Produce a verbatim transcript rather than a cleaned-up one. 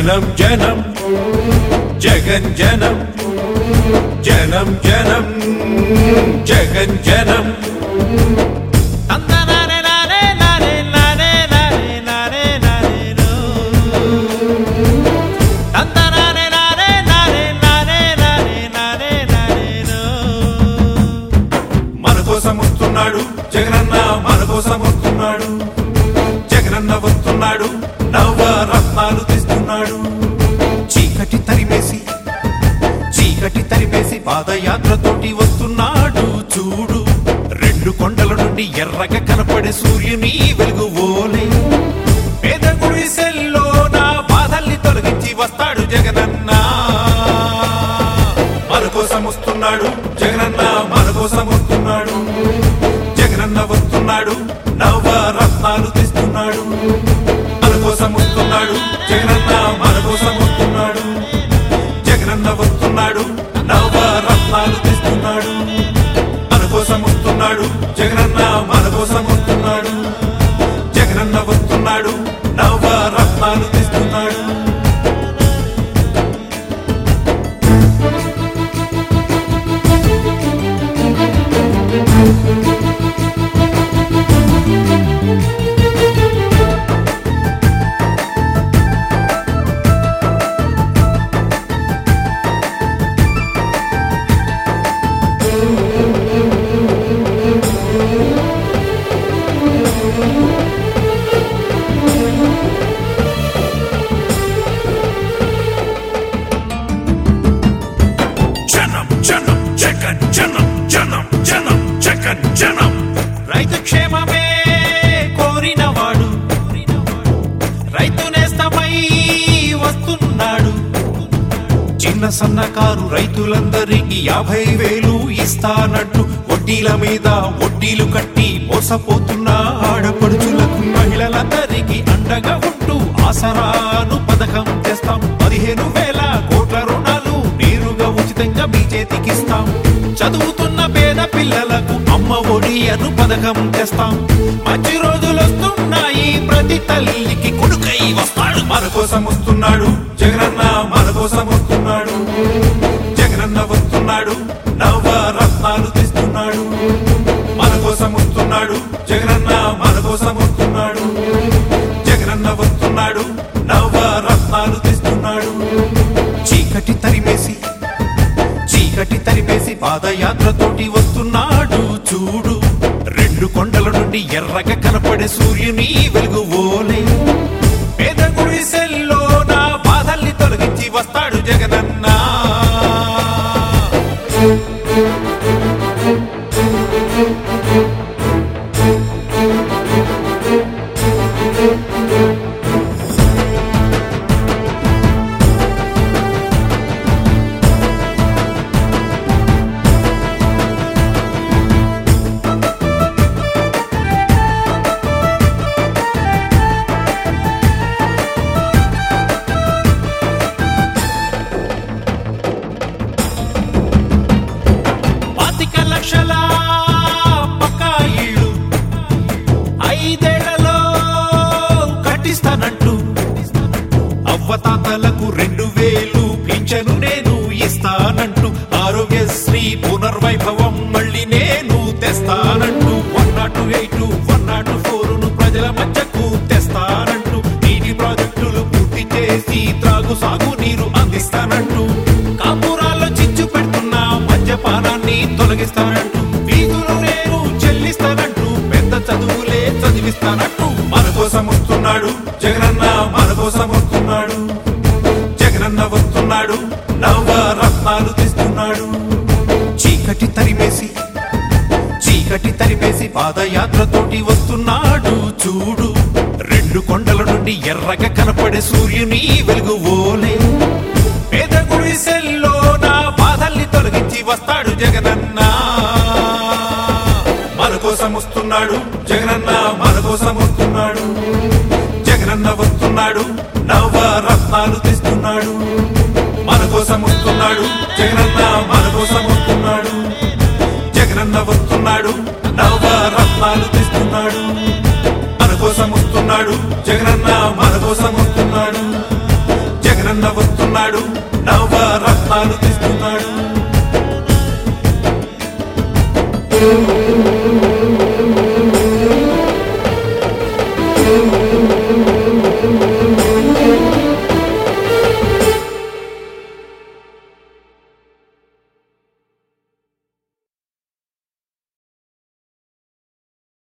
జనం జనం జగన్ జనం జనం జనం జగన్ జనం మన కోసం వస్తున్నాడు జగనన్న, మన కోసం వస్తున్నాడు జగనన్న, వస్తున్నాడు నవ రత్నాలు తెస్తున్నాడు. చీకటి తరిమేసి చీకటి తరిమేసి పాదయాత్రతోటి వస్తున్నాడు చూడు. రెండు కొండల నుండి ఎర్రగా కనపడే సూర్యుని వెలుగు ఓలే. పేద గుడిసెల్లో నా బాధల్ని తొలగించి వస్తాడు జగనన్న. మన కోసం వస్తున్నాడు జగనన్న, మన కోసం వస్తున్నాడు జగనన్న, వస్తున్నాడు నవ రత్నాలు తెస్తున్నాడు. మన కోసం వస్తున్నాడు జగనన్న, మన కోసం వస్తున్నాడు జగనన్న, వస్తున్నాడు నవ రత్నాలు తెస్తున్నాడు. మన కోసం వస్తున్నాడు జగనన్న, మన కోసం వస్తున్నాడు జగనన్న, వస్తున్నాడు నవ రత్నాలు తెస్తున్నాడు. రైతు క్షేమమే కోరినవాడు, రైతు నేస్తమై వస్తున్నాడు. చిన్న సన్నకారు రైతులందరికీ యాభై వేలు ఇస్తానంటూ వడ్డీల మీద వడ్డీలు కట్టి మోసపోతున్న ఆడపడుచులకు, మహిళలందరికీ అండగా ఉంటూ ఆసరాను పథకం తెస్తాం. పదిహేను వేల కోట్ల రుణాలు నేరుగా ఉచితంగా మీ చేతికిస్తాం. చదువుతున్న పేద పిల్లలకు అమ్మ ఒడి అను పథకం తెస్తాం. మంచి రోజులు వస్తున్నాయి, ప్రతి తల్లికి కొడుకై వస్తాడు. మన కోసం వస్తున్నాడు జగనన్న, మన కోసం వస్తున్నాడు జగనన్న, వస్తున్నాడు నవ రత్నాలు తెస్తున్నాడు. మన కోసం వస్తున్నాడు జగనన్న, మన కోసం వస్తున్నాడు జగనన్న, వస్తున్నాడు నవ రత్నాలు తెస్తున్నాడు. చీకటి తరిమేసి చీకటి తరిమేసి పాదయాత్రతోటి వస్తున్నాడు చూడు. రెండు కొండల నుండి ఎర్రగా కనపడే సూర్యుని వెలుగు ఓలే. పేద గుడిసెల్లో నా బాధల్ని తొలగించి వస్తాడు జగనన్న. లక్షల పక్కా ఇళ్ళు ఐదేళ్లలో కట్టిస్తానంటూ, అవ్వతాతలకు రెండు వేలు పింఛను నేను ఇస్తానంటూ, ఆరోగ్యశ్రీ పునర్వైభవం మళ్ళీ నేను తెస్తానంటూ, one naught eight one naught four ను ప్రజల మధ్యకు తెస్తానంటూ, నీటి ప్రాజెక్టులు పూర్తి చేసి త్రాగు సాగు నీరు అందిస్తానంటూ, కాపురాల్లో చిచ్చు పెడుతున్న మద్యపానాన్ని తొలగిస్తానంటూ, ఫీజులు నేను చెల్లిస్తానంటూ, పెద్ద చదువులే చదివిస్తానంటూ. మన కోసం వస్తున్నాడు జగనన్న, మన కోసం వస్తున్నాడు జగనన్న, వస్తున్నాడు నవ రత్నాలు తెస్తున్నాడు. చీకటి తరిమేసి చీకటి తరిమేసి పాదయాత్రతోటి వస్తున్నాడు చూడు. రెండు కొండల నుండి ఎర్రగా కనపడే సూర్యుని వెలుగు ఓలే. పేద గుడిసెల్లో నా బాధల్ని తొలగించి వస్తాడు జగనన్న. మన కోసం వస్తున్నాడు జగనన్న, మన కోసం వస్తున్నాడు జగనన్న, వస్తున్నాడు నవ రత్నాలు తెస్తున్నాడు. మన కోసం వస్తున్నాడు జగనన్న, మన కోసం వస్తున్నాడు జగనన్న, వస్తున్నాడు నవ రత్నాలు తెస్తున్నాడు. మన కోసం వస్తున్నాడు జగనన్న, మన కోసం వస్తున్నాడు జగనన్న. వస్తున్నాడు నవరత్నాలు తెస్తున్నాడు.